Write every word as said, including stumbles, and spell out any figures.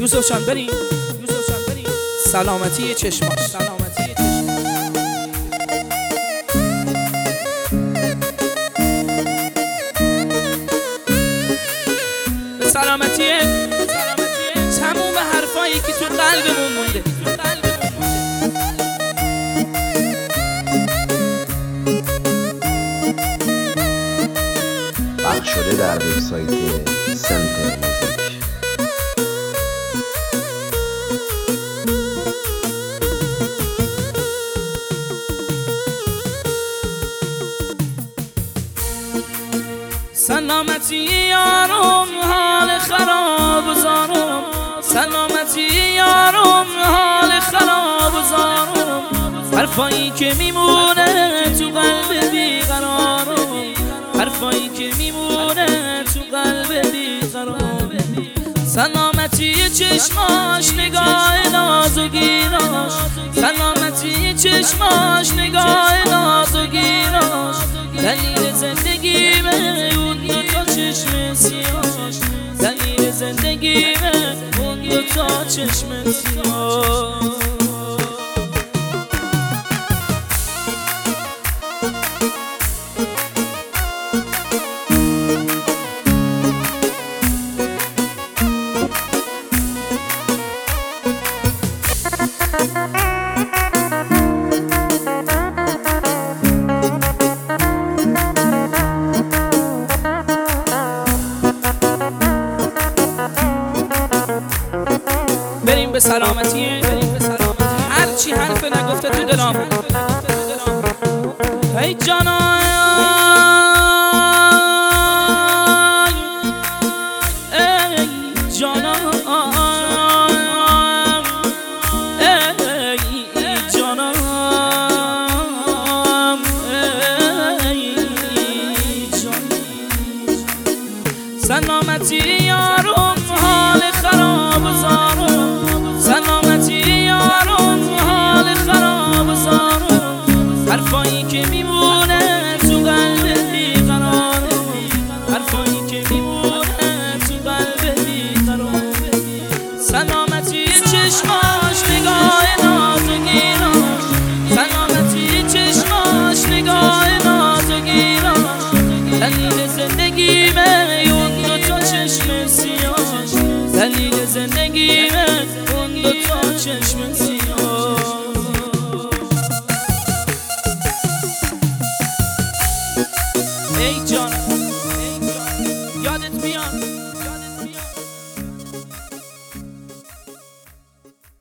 یوسف جان بریم، یوسف جان بریم. سلامتی چشماش، سلامتی چشماش. به سلامتی تموم حرفایی که تو قلبمون مونده. پخش شده در وبسایت سنتر موزیک. سلامتی یارم حال خراب زارم، سلامتی یارم حال خراب زارم. حرفایی که میمونه تو قلب بیقرارم، حرفایی که میمونه تو قلب بیقرارم. سلامتی چشماش نگاه نازگیراش، سلامتی چشماش نگاه نازگیراش. دلیل زندگیمه اون دو تا چشم سیاش، دلیل زندگیمه اون دو تا چشم سیاش. بریم به سلامتی، هرچی حرف نگفته تو دلام. ای جانان ای جانان ای جانان ای جانان. سلامتی یارم حال خراب زارم، سلامتی یارم حال خراب زارم. حرفایی که میمونه تو قلب بیقرارم، حرفایی که میمونه تو قلب بیقرارم. سلامتی چشماش نگاه نازگیراش، سلامتی چشماش نگاه نازگیراش. دلیل زندگیمه اون دو تا چشم سیاش، دلیل زندگیمه اون دو تا چشم سیاه. ای جان یادت میاد